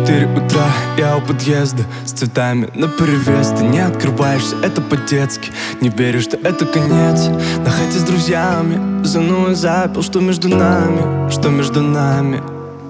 4 утра, я у подъезда с цветами наперевес. Ты не открываешься, это по-детски. Не верю, что это конец. На хате с друзьями занул и запил, что между нами, что между нами.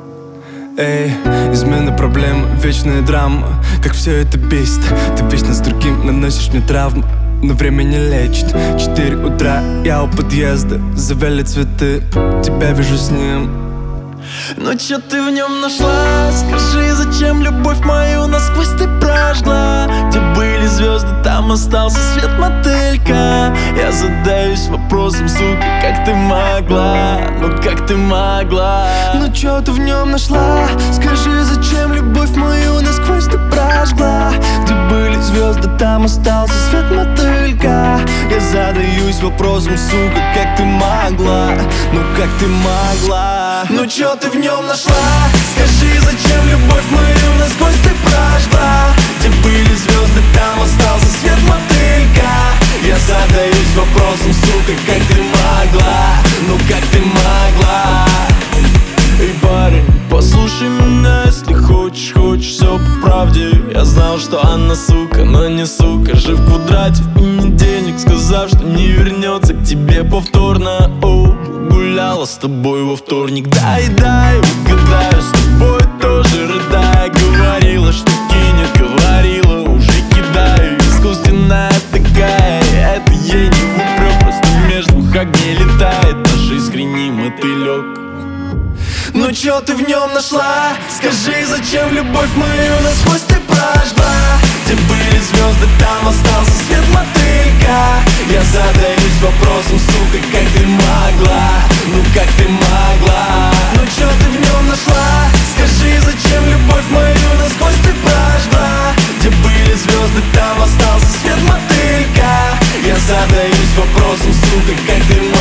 Эй, измены, проблемы, вечная драма. Как все это бесит. Ты вечно с другим наносишь мне травму, но время не лечит. 4 утра, я у подъезда, завяли цветы, тебя вижу с ним. Ну чё ты в нем нашла? Скажи, зачем любовь мою насквозь ты прожгла? Где были звезды, там остался свет, мотылька. Я задаюсь вопросом, сука, как ты могла? Ну как ты могла? Ну чё ты в нем нашла? Скажи, зачем любовь мою насквозь ты прожгла? Где были звезды, там остался свет, мотылька. Я задаюсь вопросом, сука, как ты могла? Ну как ты могла? Ну чё ты в нем нашла? Скажи, зачем любовь мою насквозь ты прожгла? Где были звезды, там остался свет, мотылька. Я задаюсь вопросом, сука, как ты могла? Ну как ты могла? Эй, парень, послушай меня, если хочешь, хочешь все по правде. Я знал, что она сука, но не сука. Жив в квадрате в понедельник, сказав, что не вернется к тебе повторно. Гуляла с тобой во вторник, дай, угадаю, с тобой тоже рыдая. Говорила, что кинет, говорила, уже кидаю. Искусственная такая, это ей не в упрек. Просто между двух огней летает наш искренний мотылек. Ну чё ты в нем нашла? Скажи, зачем любовь мою насквозь ты прожгла? Где были звезды, там остался свет, мотылька. Я задаюсь вопросом, сука, как ты могла? Ну как ты могла? Ну чё ты в нем нашла? Скажи, зачем любовь мою насквозь ты прожгла? Где были звезды, там остался свет, мотылька. Я задаюсь вопросом, сука, как ты могла?